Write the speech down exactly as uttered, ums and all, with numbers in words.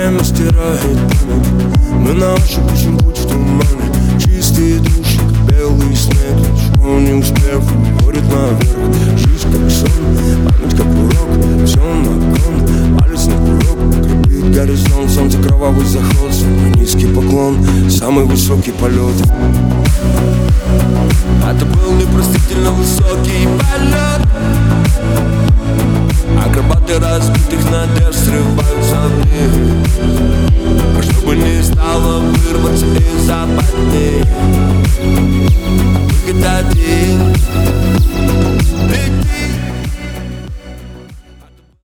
время стирает память. Мы на ощупь ищем путь в тумане. Чистые души, как белый снег. Ничего не успев, уходит наверх. Жизнь как сон, память как урок. Все на кон, палец на курок. Крепит горизонт, солнце кровавый заход. Самый низкий поклон, самый высокий полет.